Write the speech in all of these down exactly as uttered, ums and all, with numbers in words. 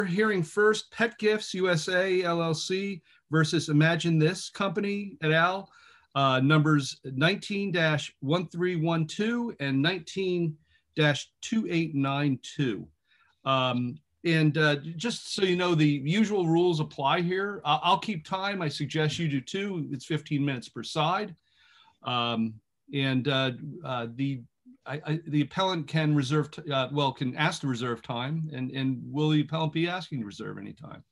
Hearing first, Pet Gifts U S A L L C versus Imagine This Company et al. Uh, numbers nineteen dash one three one two and nineteen dash two eight nine two. Um, and uh, just so you know, the usual rules apply here. I'll, I'll keep time. I suggest you do too. It's fifteen minutes per side. Um, and uh, uh, the I, I, the appellant can reserve, uh, well, can ask to reserve time, and, and will the appellant be asking to reserve any time?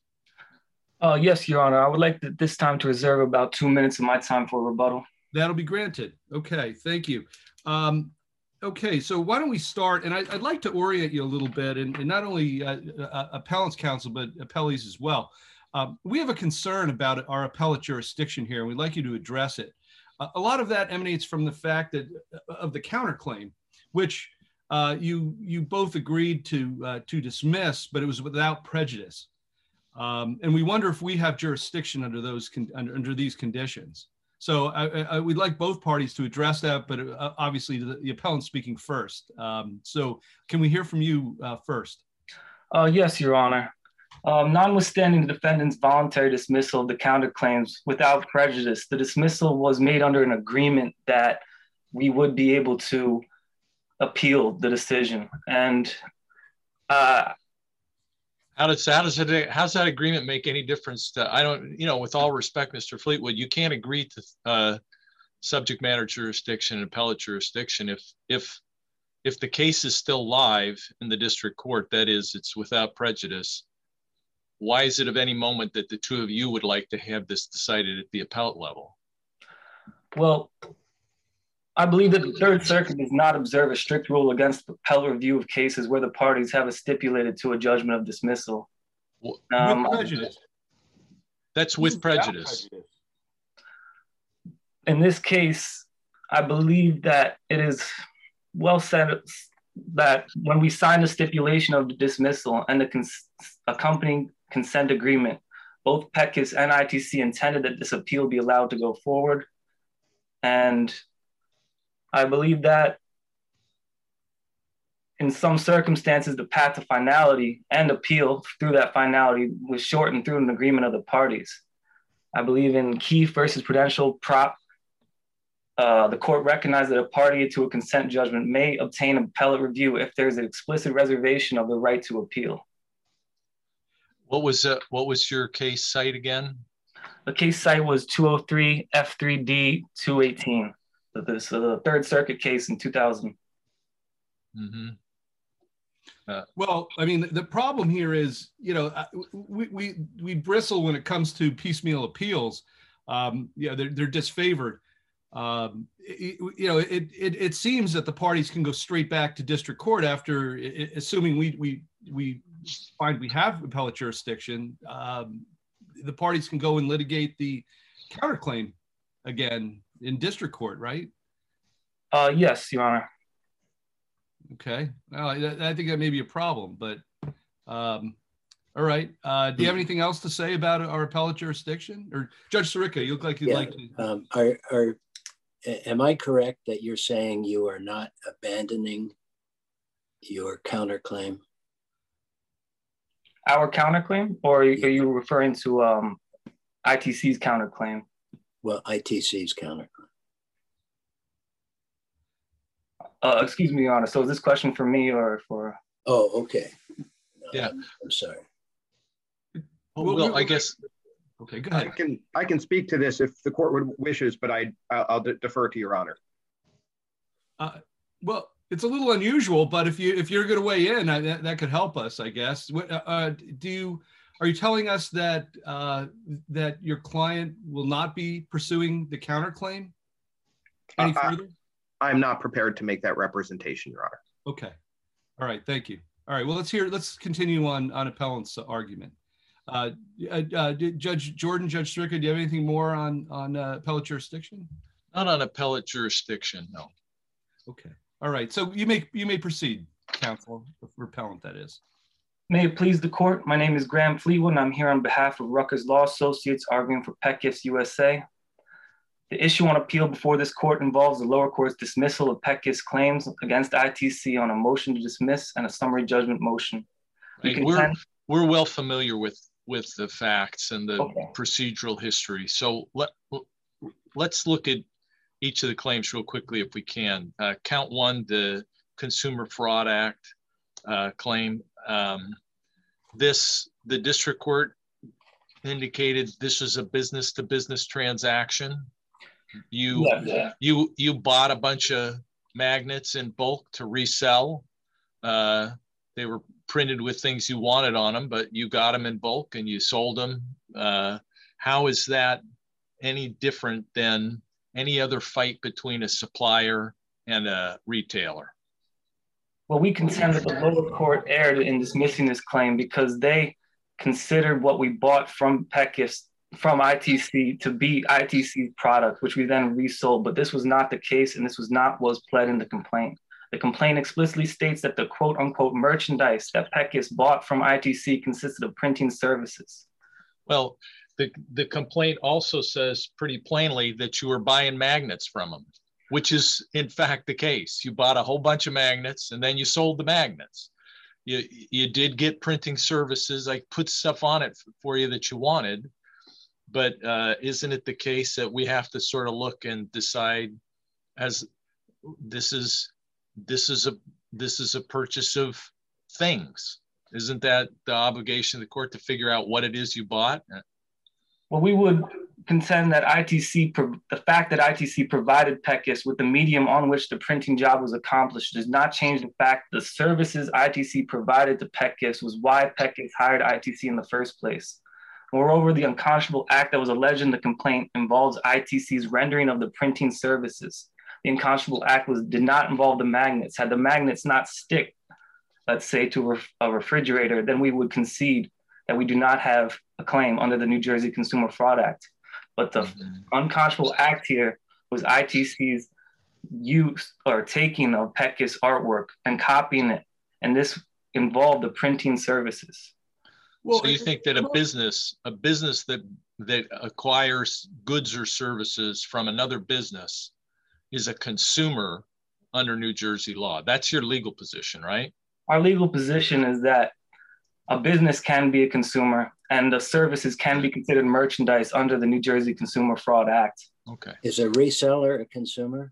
Uh, yes, Your Honor. I would like to, this time to reserve about two minutes of my time for rebuttal. That'll be granted. Okay, thank you. Um, okay, so why don't we start, and I, I'd like to orient you a little bit, and, and not only uh, uh, appellant's counsel, but appellees as well. Um, we have a concern about our appellate jurisdiction here, and we'd like you to address it. Uh, a lot of that emanates from the fact that uh, of the counterclaim, which uh, you you both agreed to uh, to dismiss, but it was without prejudice, um, and we wonder if we have jurisdiction under those con under, under these conditions. So I, I, we'd like both parties to address that, but uh, obviously the, the appellant speaking first. Um, so can we hear from you uh, first? Uh, yes, Your Honor. Um, notwithstanding the defendant's voluntary dismissal of the counterclaims without prejudice, the dismissal was made under an agreement that we would be able to appeal the decision. And uh, how does how does it how's that agreement make any difference to, I don't, you know, with all respect, Mister Fleetwood, you can't agree to uh, subject matter jurisdiction and appellate jurisdiction if if if the case is still live in the district court, that is, it's without prejudice. Why is it of any moment that the two of you would like to have this decided at the appellate level? Well, I believe that the Third Circuit does not observe a strict rule against appellate review of cases where the parties have a stipulated to a judgment of dismissal. Well, um, with prejudice. That's with prejudice. prejudice. In this case, I believe that it is well said that when we sign the stipulation of the dismissal and the cons accompanying consent agreement, both P E C and I T C intended that this appeal be allowed to go forward. And I believe that in some circumstances, the path to finality and appeal through that finality was shortened through an agreement of the parties. I believe in Keefe versus Prudential Prop, uh, the court recognized that a party to a consent judgment may obtain appellate review if there's an explicit reservation of the right to appeal. What was uh, what was your case site again? The case site was two oh three F three D two eighteen. This uh, the Third Circuit case in two thousand. Mm-hmm. uh, well, I mean, the problem here is, you know, we we we bristle when it comes to piecemeal appeals. Um, yeah, they're they're disfavored. Um, it, you know, it, it it seems that the parties can go straight back to district court after, assuming we we we find we have appellate jurisdiction. Um, the parties can go and litigate the counterclaim again in district court, right? Uh, yes, Your Honor. Okay. Well, I, I think that may be a problem, but um, all right. Uh, do you have anything else to say about our appellate jurisdiction? Or Judge Sirica, you look like you'd yeah, like to. Um, are, are, am I correct that you're saying you are not abandoning your counterclaim? Our counterclaim, or are you referring to um, I T C's counterclaim? Well, I T C's counterclaim. Uh, excuse me, Your Honor. So is this question for me or for? Oh, okay. No, yeah, I'm, I'm sorry. Well, well, I guess. Okay, go ahead. I can I can speak to this if the court would wishes, but I I'll, I'll defer to Your Honor. Uh, well, it's a little unusual, but if you if you're going to weigh in, I, that, that could help us, I guess. What, uh, do you are you telling us that uh, that your client will not be pursuing the counterclaim any uh, further? I, I'm not prepared to make that representation, Your Honor. Okay. All right. Thank you. All right. Well, let's hear. Let's continue on on appellant's argument. Uh, uh, uh, Judge Jordan, Judge Sirica, do you have anything more on on uh, appellate jurisdiction? Not on appellate jurisdiction, no. Okay. All right. So you may you may proceed, counsel, repellent, that is. May it please the court. My name is Graham Fleetwood, and I'm here on behalf of Rutgers Law Associates arguing for Pet Gifts U S A. The issue on appeal before this court involves the lower court's dismissal of Pet Gifts' claims against I T C on a motion to dismiss and a summary judgment motion. We I mean, we're, we're well familiar with with the facts and the Okay. procedural history. So let let's look at each of the claims real quickly if we can. Uh, count one, the Consumer Fraud Act uh, claim. Um, this the district court indicated this was a business to business transaction. You Yeah, yeah. you you bought a bunch of magnets in bulk to resell. Uh, they were printed with things you wanted on them, but you got them in bulk and you sold them. Uh, how is that any different than any other fight between a supplier and a retailer? Well, we contend that the lower court erred in dismissing this claim because they considered what we bought from Peckus, from I T C, to be I T C's product, which we then resold. But this was not the case, and this was not what was pled in the complaint. The complaint explicitly states that the quote unquote merchandise that Peckus bought from I T C consisted of printing services. Well, the, the complaint also says pretty plainly that you were buying magnets from them, which is in fact the case. You bought a whole bunch of magnets and then you sold the magnets. You, you did get printing services. I put stuff on it for you that you wanted, but uh, isn't it the case that we have to sort of look and decide as this is, this is a, this is a purchase of things? Isn't that the obligation of the court to figure out what it is you bought? Well, we would contend that I T C, the fact that I T C provided Peckus with the medium on which the printing job was accomplished does not change the fact the services I T C provided to Peckus was why Peckus hired I T C in the first place. Moreover, the unconscionable act that was alleged in the complaint involves I T C's rendering of the printing services. The unconscionable act was did not involve the magnets. Had the magnets not stick, let's say, to a refrigerator, then we would concede that we do not have a claim under the New Jersey Consumer Fraud Act. But the mm-hmm. unconscionable act here was I T C's use or taking of Peckus artwork and copying it. And this involved the printing services. Well, so you think that a business, a business that, that acquires goods or services from another business is a consumer under New Jersey law? That's your legal position, right? Our legal position is that a business can be a consumer and the services can be considered merchandise under the New Jersey Consumer Fraud Act. Okay. Is a reseller a consumer?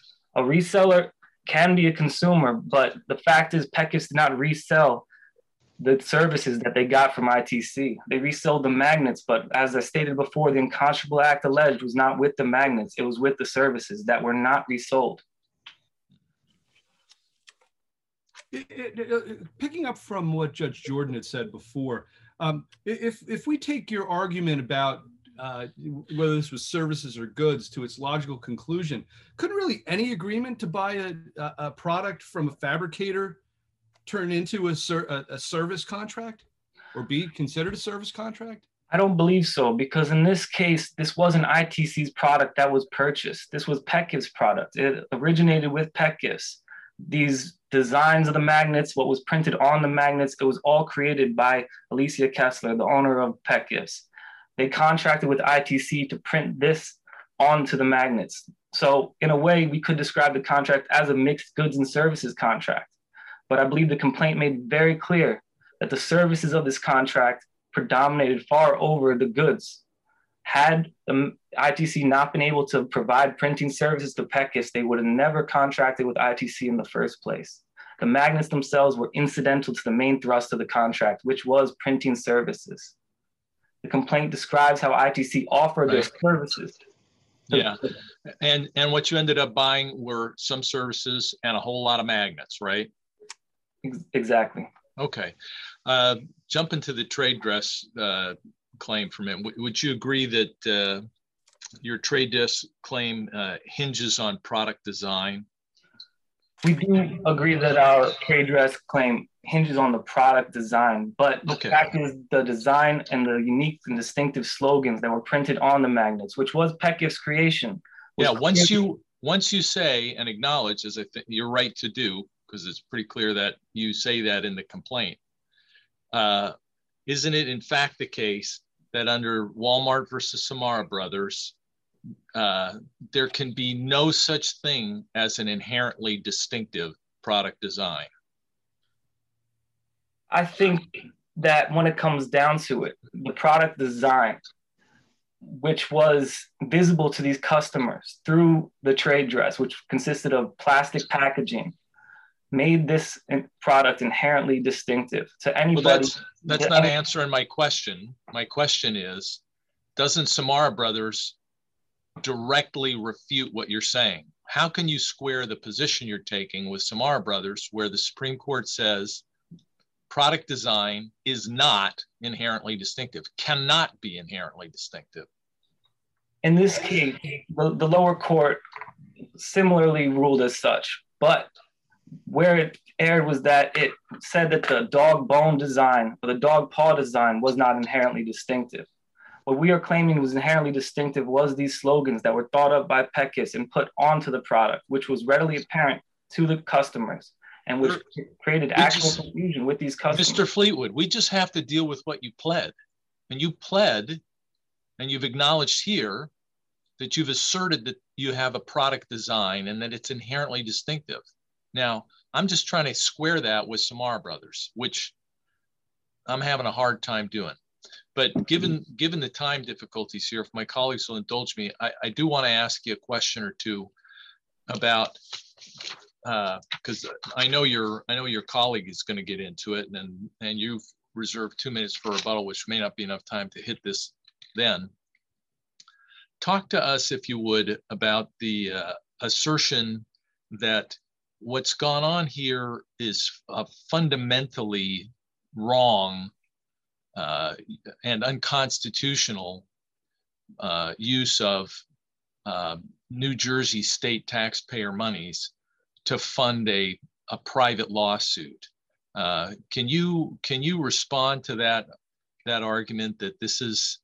A reseller can be a consumer, but the fact is Peckus did not resell the services that they got from I T C. They resold the magnets, but as I stated before, the unconscionable act alleged was not with the magnets. It was with the services that were not resold. It, it, it, picking up from what Judge Jordan had said before, um, if if we take your argument about uh, whether this was services or goods to its logical conclusion, couldn't really any agreement to buy a, a product from a fabricator turn into a, ser a service contract or be considered a service contract? I don't believe so, because in this case, this wasn't I T C's product that was purchased. This was Peckus' product. It originated with Peckus. These designs of the magnets, what was printed on the magnets, it was all created by Alicia Kessler, the owner of Peckus. They contracted with I T C to print this onto the magnets. So in a way, we could describe the contract as a mixed goods and services contract. But I believe the complaint made very clear that the services of this contract predominated far over the goods. Had the I T C not been able to provide printing services to Peckus, they would have never contracted with I T C in the first place. The magnets themselves were incidental to the main thrust of the contract, which was printing services. The complaint describes how I T C offered Right. their services. Yeah, and and what you ended up buying were some services and a whole lot of magnets, right? Exactly. Okay. Uh, jump into the trade dress uh, claim for a minute. W would you agree that uh, your trade dress claim uh, hinges on product design? We do agree that our trade dress claim hinges on the product design, but the Okay. fact is the design and the unique and distinctive slogans that were printed on the magnets, which was Peckus' creation. Yeah, once you once you say and acknowledge, as I think you're right to do, because it's pretty clear that you say that in the complaint, uh, isn't it in fact the case that under Walmart versus Samara Brothers, uh, there can be no such thing as an inherently distinctive product design? I think that when it comes down to it, the product design, which was visible to these customers through the trade dress, which consisted of plastic packaging, made this product inherently distinctive to anybody. Well, that's that's not answering my question. My question is, doesn't Samara Brothers directly refute what you're saying? How can you square the position you're taking with Samara Brothers, where the Supreme Court says product design is not inherently distinctive, cannot be inherently distinctive? In this case, the, the lower court similarly ruled as such, but where it erred was that it said that the dog bone design or the dog paw design was not inherently distinctive. What we are claiming was inherently distinctive was these slogans that were thought up by Pekis and put onto the product, which was readily apparent to the customers and which created actual just, confusion with these customers. Mister Fleetwood, we just have to deal with what you pled. And you pled, and you've acknowledged here that you've asserted that you have a product design and that it's inherently distinctive. Now, I'm just trying to square that with Samara Brothers, which I'm having a hard time doing. But given given the time difficulties here, if my colleagues will indulge me, I, I do want to ask you a question or two about, because uh, I know your I know your colleague is going to get into it, and and you've reserved two minutes for rebuttal, which may not be enough time to hit this then. Talk to us, if you would, about the uh, assertion that what's gone on here is a fundamentally wrong uh, and unconstitutional uh, use of uh, New Jersey state taxpayer monies to fund a, a private lawsuit. Uh, can you can you respond to that that argument that this is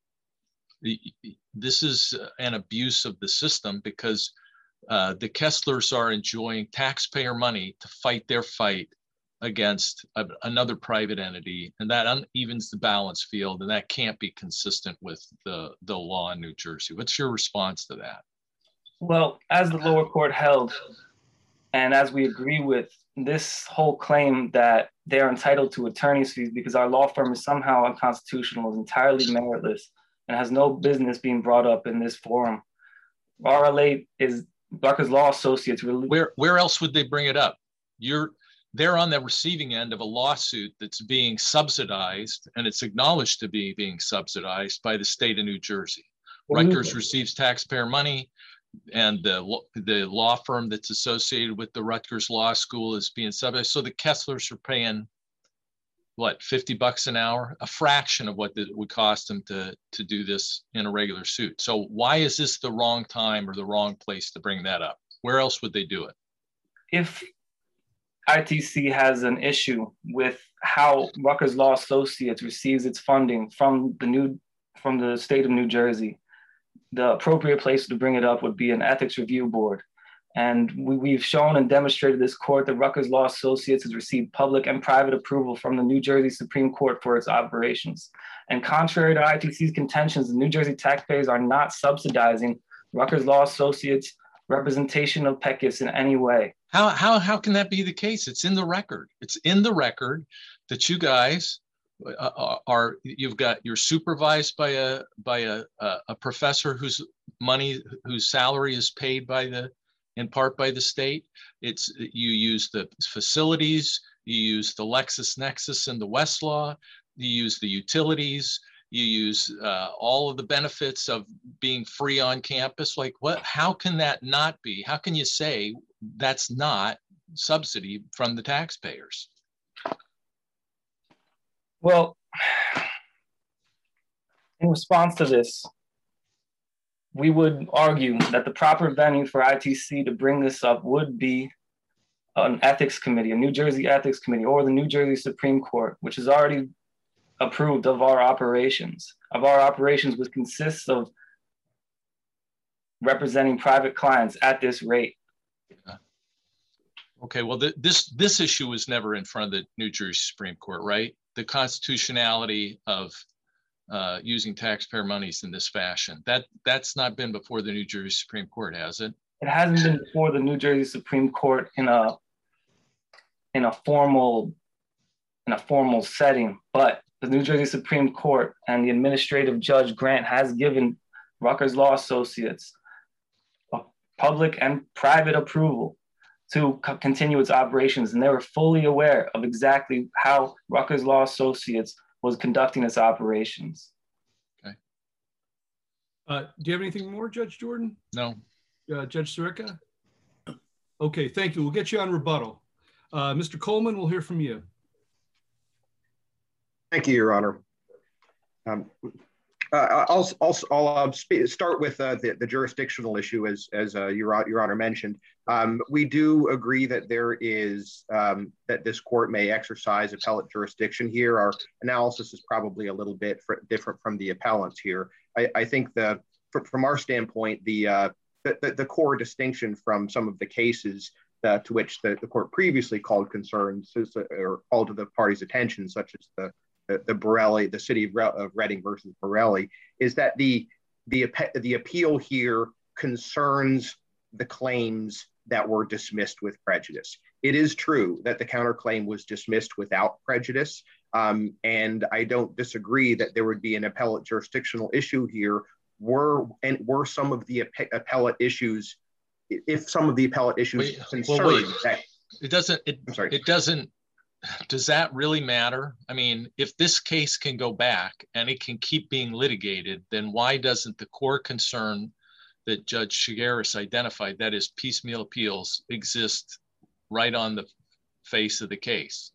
this is an abuse of the system because uh, the Kesslers are enjoying taxpayer money to fight their fight against a, another private entity, and that unevens the balance field, and that can't be consistent with the, the law in New Jersey. What's your response to that? Well, as the lower court held, and as we agree with this whole claim that they're entitled to attorney's fees because our law firm is somehow unconstitutional, is entirely meritless, and has no business being brought up in this forum. R L A is Rutgers Law Associates. Really- where where else would they bring it up? You're they're on the receiving end of a lawsuit that's being subsidized, and it's acknowledged to be being subsidized by the state of New Jersey. Mm-hmm. Rutgers receives taxpayer money, and the the law firm that's associated with the Rutgers Law School is being subsidized. So the Kesslers are paying what, fifty bucks an hour, a fraction of what it would cost them to to do this in a regular suit. So why is this the wrong time or the wrong place to bring that up? Where else would they do it? If I T C has an issue with how Rutgers Law Associates receives its funding from the new from the state of New Jersey, the appropriate place to bring it up would be an ethics review board. And we, we've shown and demonstrated this court that Rutgers Law Associates has received public and private approval from the New Jersey Supreme Court for its operations. And contrary to I T C's contentions, the New Jersey taxpayers are not subsidizing Rutgers Law Associates' representation of Pekis in any way. How, how, how can that be the case? It's in the record. It's in the record that you guys uh, are, you've got, you're supervised by a, by a, a professor whose money, whose salary is paid by the, in part by the state. It's, you use the facilities, you use the LexisNexis and the Westlaw, you use the utilities, you use uh, all of the benefits of being free on campus. Like what, how can that not be? How can you say that's not subsidy from the taxpayers? Well, in response to this, we would argue that the proper venue for I T C to bring this up would be an ethics committee, a New Jersey ethics committee, or the New Jersey Supreme Court, which has already approved of our operations, of our operations, which consists of representing private clients at this rate. Okay, well, the, this this issue was never in front of the New Jersey Supreme Court, right? The constitutionality of uh, using taxpayer monies in this fashion. That that's not been before the New Jersey Supreme Court, has it? It hasn't been before the New Jersey Supreme Court in a in a formal in a formal setting, but the New Jersey Supreme Court and the administrative judge Grant has given Rutgers Law Associates public and private approval to co- continue its operations. And they were fully aware of exactly how Rutgers Law Associates was conducting its operations. Okay. Uh, do you have anything more, Judge Jordan? No. Uh, Judge Sirica? Okay, thank you. We'll get you on rebuttal. Uh, Mister Coleman, we'll hear from you. Thank you, Your Honor. Um, uh, I'll, I'll, I'll uh, start with uh, the, the jurisdictional issue, as, as uh, Your, Your Honor mentioned. Um, we do agree that there is, um, that this court may exercise appellate jurisdiction here. Our analysis is probably a little bit different from the appellants here. I, I think the, from our standpoint, the, uh, the, the, the core distinction from some of the cases uh, to which the, the court previously called concerns or called to the party's attention, such as the The, the Borelli, the city of, Re- of Reading versus Borelli, is that the the the appeal here concerns the claims that were dismissed with prejudice. It is true that the counterclaim was dismissed without prejudice, um, and I don't disagree that there would be an appellate jurisdictional issue here. Were and were some of the ap- appellate issues, if some of the appellate issues wait, concerned well, wait. that it doesn't. It, I'm sorry. It doesn't. Does that really matter? I mean, if this case can go back and it can keep being litigated, then why doesn't the core concern that Judge Shigaris identified, that is piecemeal appeals, exist right on the face of the case?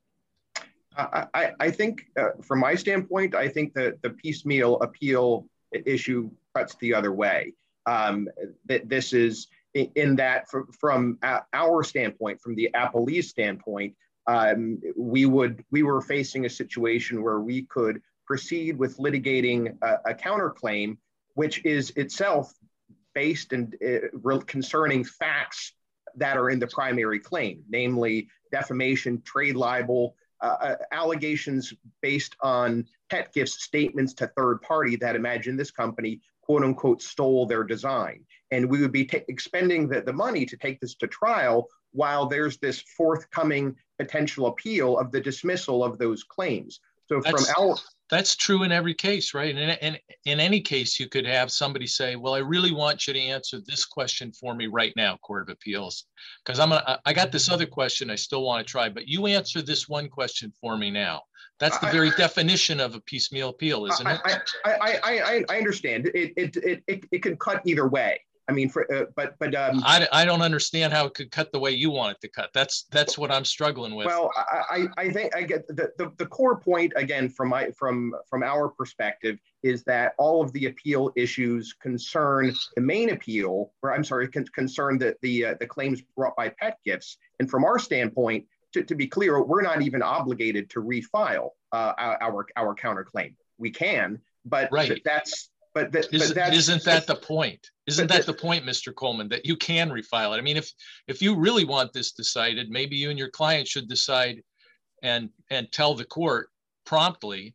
I, I, I think uh, from my standpoint, I think that the piecemeal appeal issue cuts the other way. Um, that this is in, in that from, from our standpoint, from the appellee's standpoint, Um, we would we were facing a situation where we could proceed with litigating a, a counterclaim, which is itself based in uh, concerning facts that are in the primary claim, namely defamation, trade libel, uh, allegations based on Petgift's statements to third party that imagine this company quote unquote stole their design, and we would be t- expending the, the money to take this to trial while there's this forthcoming potential appeal of the dismissal of those claims. So that's, from our that's true in every case, right? And in, in, in any case, you could have somebody say, well, I really want you to answer this question for me right now, Court of Appeals, because I'm gonna, I got this other question I still want to try, but you answer this one question for me now. That's the very I, definition of a piecemeal appeal, isn't I, it? I, I, I, I understand. It, it, it, it, it can cut either way. I mean, for, uh, but but um, I, I don't understand how it could cut the way you want it to cut. That's that's what I'm struggling with. Well, I, I think I get the, the, the core point again from my from from our perspective is that all of the appeal issues concern the main appeal, or I'm sorry, con- concern the the uh, the claims brought by Petgifts. And from our standpoint, to, to be clear, we're not even obligated to refile uh, our our counterclaim. We can, but right. that's. But, that, isn't, but that's, isn't that the point? Isn't that the, the point, Mister Coleman, that you can refile it? I mean, if if you really want this decided, maybe you and your client should decide and and tell the court promptly,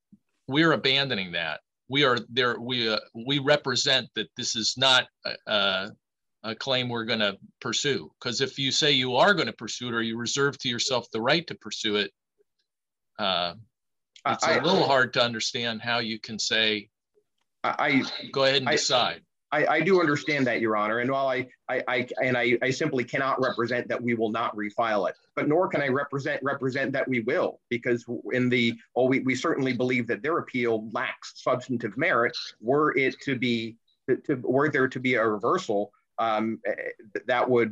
we're abandoning that. We are there. We uh, we represent that this is not a, a claim we're going to pursue. Because if you say you are going to pursue it, or you reserve to yourself the right to pursue it, uh, it's I, a little I, hard to understand how you can say. I go ahead and I, decide. I, I do understand that, Your Honor, and while I, I, I and I, I simply cannot represent that we will not refile it, but nor can I represent represent that we will, because in the well, we, we certainly believe that their appeal lacks substantive merit. Were it to be to, to were there to be a reversal, um, that would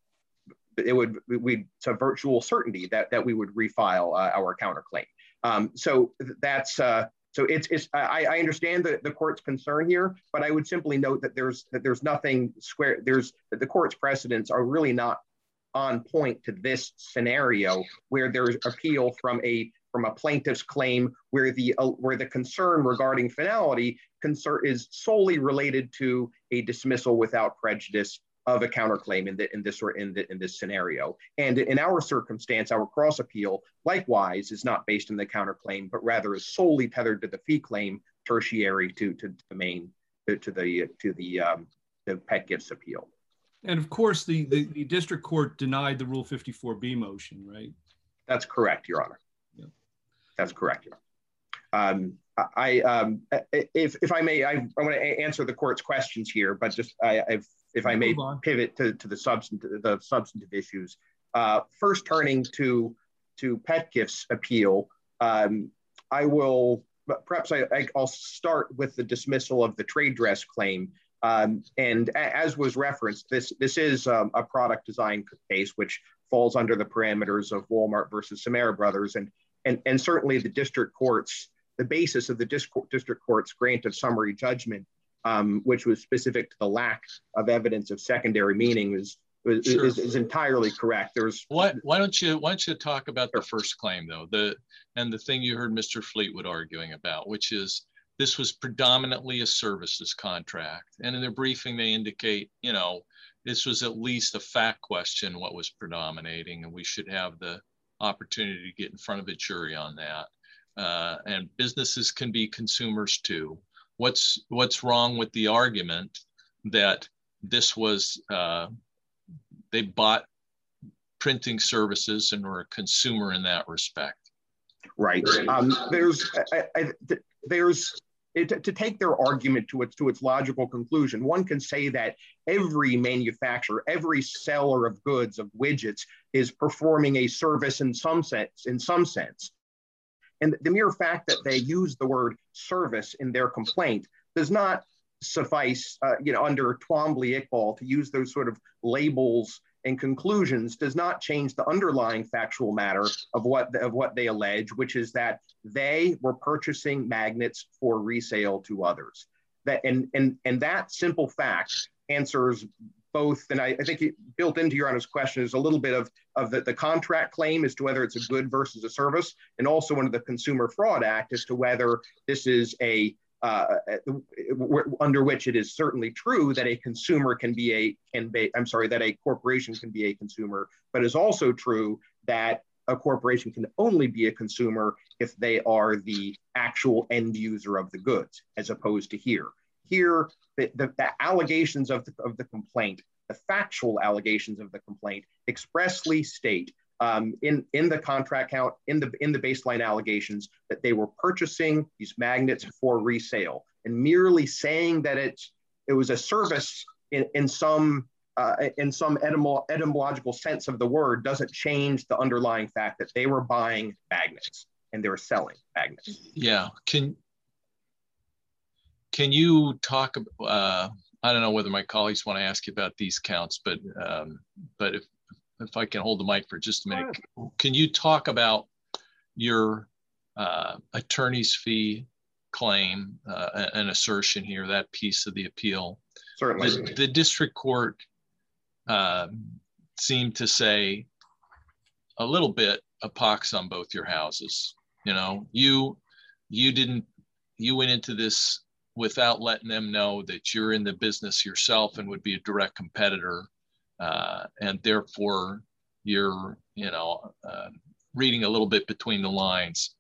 it would we it's a virtual certainty that that we would refile uh, our counterclaim. Um, so that's. Uh, So it's, it's I, I understand the, the court's concern here, but I would simply note that there's that there's nothing square. There's that the court's precedents are really not on point to this scenario where there's appeal from a from a plaintiff's claim where the uh, where the concern regarding finality concern is solely related to a dismissal without prejudice of a counterclaim in, the, in this or in, the, in this scenario. And in our circumstance, our cross appeal likewise is not based on the counterclaim, but rather is solely tethered to the fee claim, tertiary to, to the main, to, to the to the um, the Petgifts appeal. And of course, the, the, the district court denied the Rule fifty-four B motion, right? That's correct, Your Honor. Yeah. That's correct, Your Um, I, um, if, if I may, I, I want to answer the court's questions here, but just I, I've, if I may pivot to, to the substantive, the substantive issues. Uh, first, turning to to Petgift's appeal, um, I will perhaps I, I, I'll start with the dismissal of the trade dress claim. Um, and a, as was referenced, this this is um, a product design case which falls under the parameters of Walmart versus Samara Brothers, and and and certainly the district courts. The basis of the district court's grant of summary judgment, um, which was specific to the lack of evidence of secondary meaning, is is, sure. is, is entirely correct. There's why why don't you why don't you talk about the first claim though, the and the thing you heard Mister Fleetwood arguing about, which is this was predominantly a services contract, and in their briefing they indicate, you know, this was at least a fact question what was predominating, and we should have the opportunity to get in front of a jury on that. Uh, and businesses can be consumers too. What's what's wrong with the argument that this was, uh, they bought printing services and were a consumer in that respect? Right. Um, there's, I, I, there's, it, to take their argument to its, to its logical conclusion, one can say that every manufacturer, every seller of goods, of widgets, is performing a service in some sense, in some sense. And the mere fact that they use the word service in their complaint does not suffice, uh, you know, under Twombly-Iqbal to use those sort of labels and conclusions does not change the underlying factual matter of what, of what they allege, which is that they were purchasing magnets for resale to others. That, and, and, and that simple fact answers both, and I, I think it, built into Your Honor's question is a little bit of, of the, the contract claim as to whether it's a good versus a service, and also under the Consumer Fraud Act as to whether this is a, uh, under which it is certainly true that a consumer can be a, can be, I'm sorry, that a corporation can be a consumer, but it's also true that a corporation can only be a consumer if they are the actual end user of the goods, as opposed to here. Here, the, the, the allegations of the, of the complaint, the factual allegations of the complaint expressly state um, in, in the contract count, in the, in the baseline allegations, that they were purchasing these magnets for resale. And merely saying that it's, it was a service in, in some, uh, in some etymo, etymological sense of the word doesn't change the underlying fact that they were buying magnets and they were selling magnets. Yeah, can Can you talk, uh, I don't know whether my colleagues want to ask you about these counts, but um, but if, if I can hold the mic for just a minute, can you talk about your uh, attorney's fee claim, uh, an assertion here, that piece of the appeal? Certainly. The, the district court uh, seemed to say a little bit a pox on both your houses. You know, you, you didn't, you went into this without letting them know that you're in the business yourself and would be a direct competitor. Uh, and therefore you're, you know, uh, reading a little bit between the lines.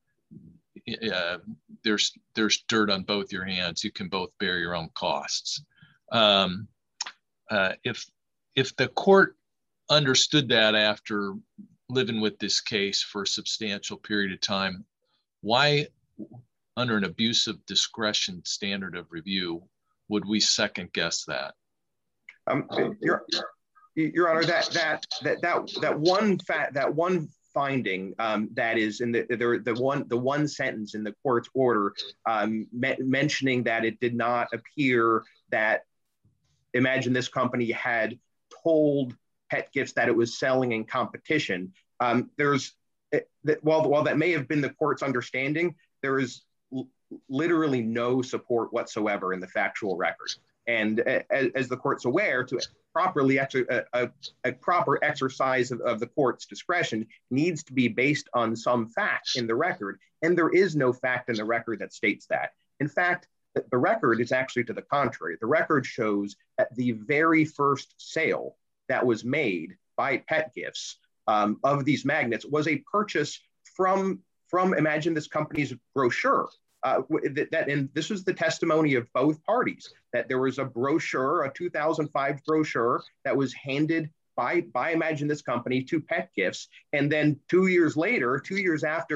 Uh, there's, there's dirt on both your hands. You can both bear your own costs. Um, uh, if, if the court understood that after living with this case for a substantial period of time, why, under an abuse of discretion standard of review, would we second guess that? Um, Your, Your Honor, that that that that that one fact, that one finding um, that is in the, the the one the one sentence in the court's order um, me mentioning that it did not appear that Imagine This company had told Petgifts that it was selling in competition. Um, there's that while while that may have been the court's understanding, there is literally no support whatsoever in the factual record. And as, as the court's aware, to properly exer a, a, a proper exercise of, of the court's discretion needs to be based on some fact in the record. And there is no fact in the record that states that. In fact, the, the record is actually to the contrary. The record shows that the very first sale that was made by Petgifts um, of these magnets was a purchase from, from Imagine This company's brochure. Uh, that, that and this was the testimony of both parties, that there was a brochure, a two thousand five brochure that was handed by by Imagine This company to Petgifts, and then two years later, two years after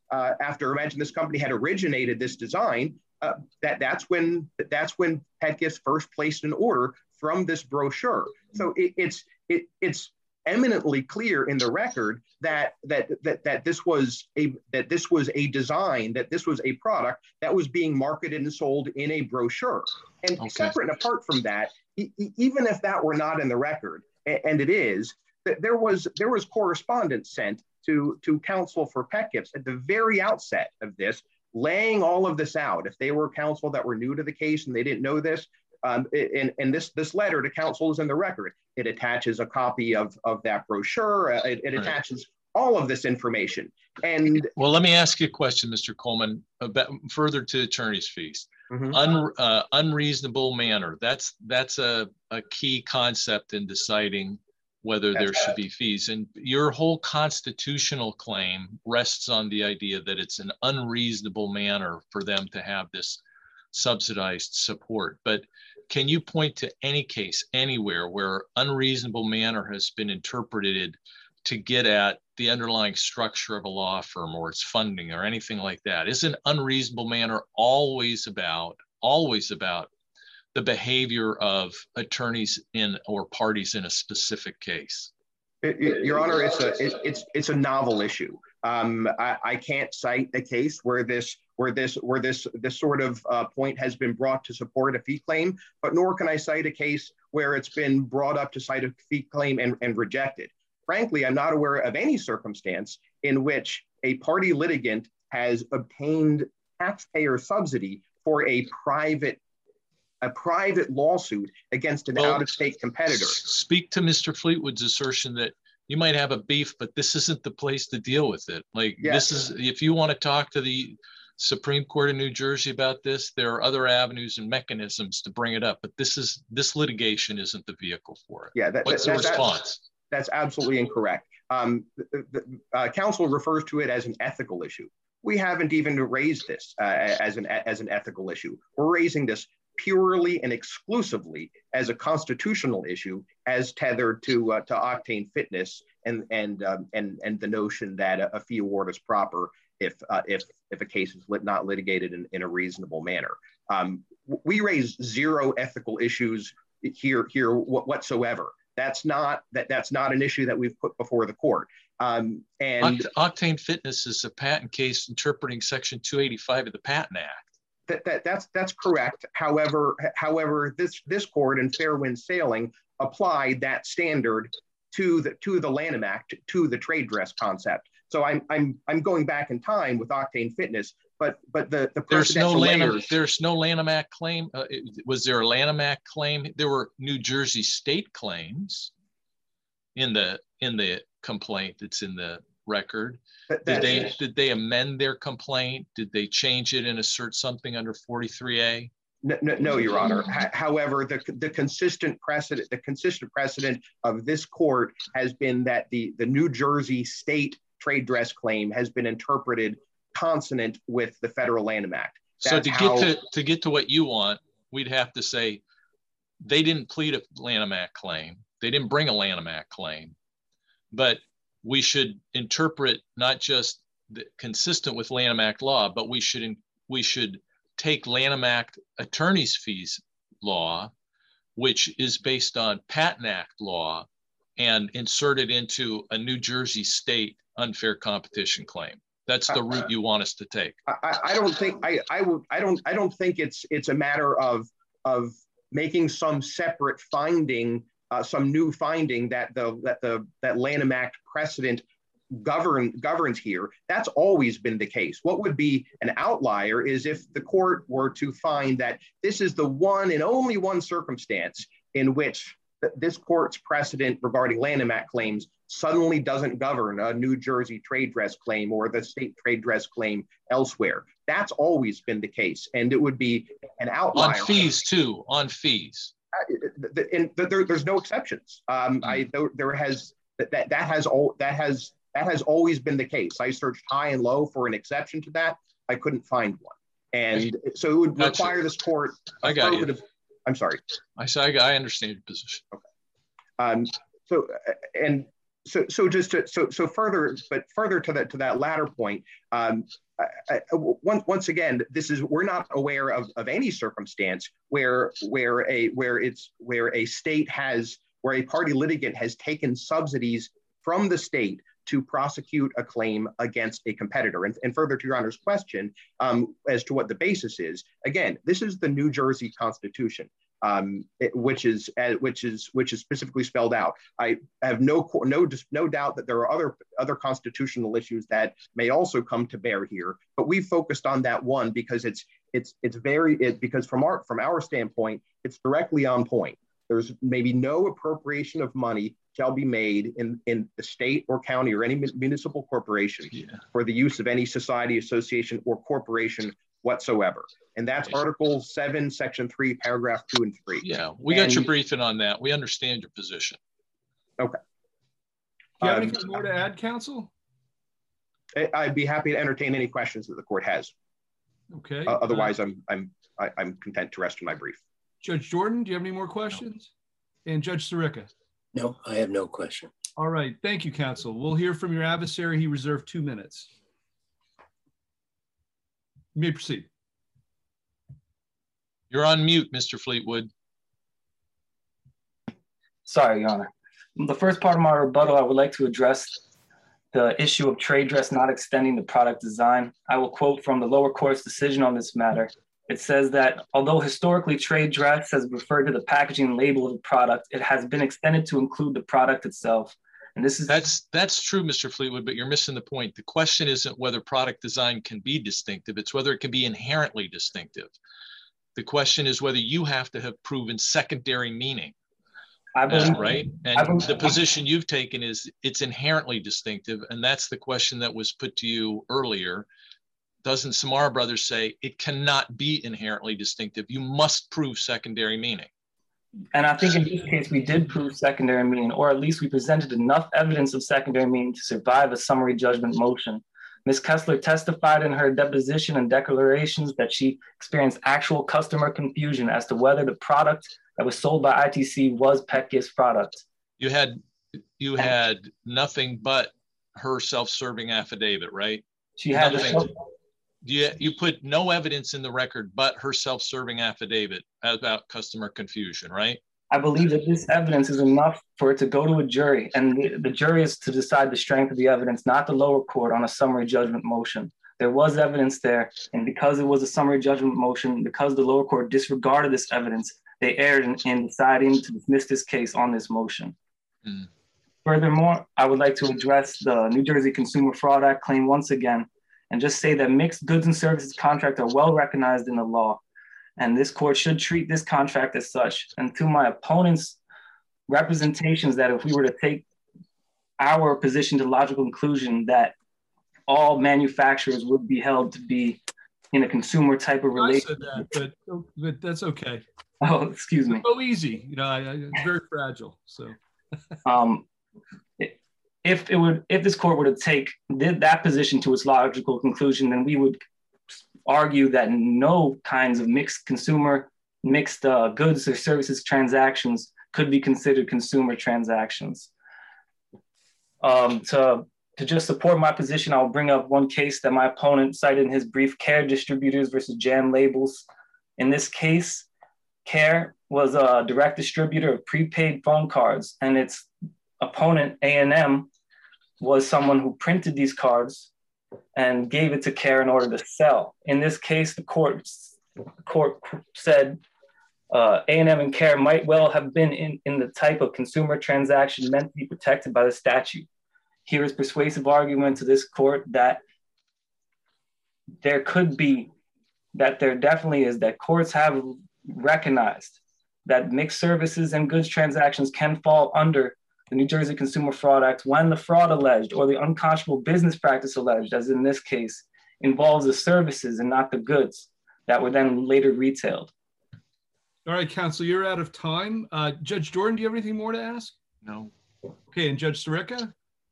uh, after imagine this company had originated this design, uh, that that's when that's when Petgifts first placed an order from this brochure. So it, it's it, it's eminently clear in the record that that that that this was a that this was a design, that this was a product that was being marketed and sold in a brochure. And okay. separate and apart from that, e even if that were not in the record, and it is, that there was there was correspondence sent to to counsel for Petgifts at the very outset of this, laying all of this out. If they were counsel that were new to the case and they didn't know this, um, and, and this this letter to counsel is in the record. It attaches a copy of, of that brochure. Uh, it, it right. attaches all of this information. And well, let me ask you a question, Mister Coleman, about further to attorney's fees. Mm-hmm. Un, uh, unreasonable manner. That's that's a, a key concept in deciding whether that's there should be fees. And your whole constitutional claim rests on the idea that it's an unreasonable manner for them to have this subsidized support. But can you point to any case anywhere where unreasonable manner has been interpreted to get at the underlying structure of a law firm or its funding or anything like that? Isn't unreasonable manner always about, always about the behavior of attorneys in or parties in a specific case? It, it, Your Honor, it's a it, it's it's a novel issue. Um, I, I can't cite a case where this where this where this this sort of uh, point has been brought to support a fee claim, but nor can I cite a case where it's been brought up to cite a fee claim and, and rejected. Frankly, I'm not aware of any circumstance in which a party litigant has obtained taxpayer subsidy for a private a private lawsuit against an well, out-of-state competitor. Speak to Mister Fleetwood's assertion that you might have a beef, but this isn't the place to deal with it. Like yes. this is, if you want to talk to the Supreme Court of New Jersey about this, there are other avenues and mechanisms to bring it up, but this is, this litigation isn't the vehicle for it. Yeah, that, What's that, the that, response? That's, that's absolutely incorrect. Um, the, the uh, counsel refers to it as an ethical issue. We haven't even raised this uh, as an as an ethical issue. We're raising this purely and exclusively as a constitutional issue, as tethered to uh, to Octane Fitness and and um, and and the notion that a, a fee award is proper if uh, if if a case is lit, not litigated in, in a reasonable manner. Um, we raise zero ethical issues here here whatsoever. That's not that that's not an issue that we've put before the court. Um, and Octane Fitness is a patent case interpreting Section two eighty-five of the Patent Act. That, that, that's that's correct. However, however, this this court in Fairwind Sailing applied that standard to the to the Lanham Act, to the trade dress concept. So I'm I'm I'm going back in time with Octane Fitness, but but the the there's no Lanham layers, there's no Lanham Act claim. Uh, was there a Lanham Act claim? There were New Jersey state claims in the in the complaint that's in the record. Did they did they amend their complaint? Did they change it and assert something under forty-three A? No, no, no, Your Honor. H however, the the consistent precedent the consistent precedent of this court has been that the the New Jersey state trade dress claim has been interpreted consonant with the federal Lanham Act. That's so to how, get to to get to what you want, we'd have to say they didn't plead a Lanham Act claim. They didn't bring a Lanham Act claim, but we should interpret not just the, consistent with Lanham Act law, but we should we should take Lanham Act attorney's fees law, which is based on Patent Act law, and insert it into a New Jersey state unfair competition claim. That's the route you want us to take. I, I don't think I I would I don't I don't think it's it's a matter of of making some separate finding. Uh, some new finding that the that the that Lanham Act precedent govern governs here. That's always been the case. What would be an outlier is if the court were to find that this is the one and only one circumstance in which th this court's precedent regarding Lanham Act claims suddenly doesn't govern a New Jersey trade dress claim or the state trade dress claim elsewhere. That's always been the case, and it would be an outlier. On fees too, on fees. Uh, and there, there's no exceptions. Um, I there, there has that that that has all that has that has always been the case. I searched high and low for an exception to that. I couldn't find one, and so it would That's require it. this court. I got you. I'm sorry. I say I, I understand your position. Okay. Um. So and so so just to, so so further, but further to that to that latter point, um, I, I, once once again, this is we're not aware of, of any circumstance where where a where it's where a state has where a party litigant has taken subsidies from the state to prosecute a claim against a competitor. And, and further to Your Honor's question um, as to what the basis is, again, this is the New Jersey Constitution. Um, it, which is uh, which is which is specifically spelled out. I have no no no doubt that there are other other constitutional issues that may also come to bear here, but we focused on that one because it's it's it's very it because from our from our standpoint, it's directly on point. There's maybe no appropriation of money shall be made in in the state or county or any municipal corporation yeah. for the use of any society, association, or corporation whatsoever. And that's Article seven, Section three, Paragraph two and three. Yeah, we and, got your briefing on that. We understand your position. Okay. Do you have um, anything more to add, counsel? I'd be happy to entertain any questions that the court has. Okay. Uh, otherwise, uh, I'm I'm I, I'm content to rest on my brief. Judge Jordan, do you have any more questions? No. And Judge Sirica? No, I have no question. All right. Thank you, counsel. We'll hear from your adversary. He reserved two minutes. You may proceed. You're on mute, Mister Fleetwood. Sorry, Your Honor. The first part of my rebuttal, I would like to address the issue of trade dress not extending the product design. I will quote from the lower court's decision on this matter. It says that although historically trade dress has referred to the packaging and label of the product, it has been extended to include the product itself. And this is that's that's true, Mister Fleetwood, but you're missing the point. The question isn't whether product design can be distinctive, it's whether it can be inherently distinctive. The question is whether you have to have proven secondary meaning. I believe, uh, right? And believe, the position you've taken is it's inherently distinctive, and that's the question that was put to you earlier. Doesn't Samara Brothers say it cannot be inherently distinctive? You must prove secondary meaning. And I think in this case, we did prove secondary meaning, or at least we presented enough evidence of secondary meaning to survive a summary judgment motion. Miz Kessler testified in her deposition and declarations that she experienced actual customer confusion as to whether the product that was sold by I T C was Petgift's product. You had you had nothing but her self-serving affidavit, right? She had nothing. You, you put no evidence in the record but her self-serving affidavit about customer confusion, right? I believe that this evidence is enough for it to go to a jury, and the, the jury is to decide the strength of the evidence, not the lower court on a summary judgment motion. There was evidence there, and because it was a summary judgment motion, because the lower court disregarded this evidence, they erred in, in deciding to dismiss this case on this motion. Mm. Furthermore, I would like to address the New Jersey Consumer Fraud Act claim once again, and just say that mixed goods and services contracts are well recognized in the law. And this court should treat this contract as such. And to my opponent's representations that if we were to take our position to logical conclusion that all manufacturers would be held to be in a consumer type of relationship. I said that, but, but that's okay. Oh, excuse me. It's so easy, you know, I, I, it's very fragile, so. um, if it would, if this court were to take that position to its logical conclusion, then we would argue that no kinds of mixed consumer, mixed uh, goods or services transactions could be considered consumer transactions. Um, to, to just support my position, I'll bring up one case that my opponent cited in his brief, Care Distributors versus Jam Labels. In this case, Care was a direct distributor of prepaid phone cards, and its opponent, A and M, was someone who printed these cards and gave it to Care in order to sell. In this case, the court, the court said uh, A and M and Care might well have been in, in the type of consumer transaction meant to be protected by the statute. Here is persuasive argument to this court that there could be, that there definitely is, that courts have recognized that mixed services and goods transactions can fall under the New Jersey Consumer Fraud Act when the fraud alleged or the unconscionable business practice alleged, as in this case, involves the services and not the goods that were then later retailed. All right, counsel, you're out of time. Uh, Judge Jordan, do you have anything more to ask? No. Okay, and Judge Sirica?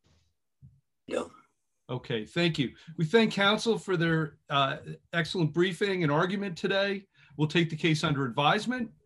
No. Okay, thank you. We thank counsel for their uh, excellent briefing and argument today. We'll take the case under advisement.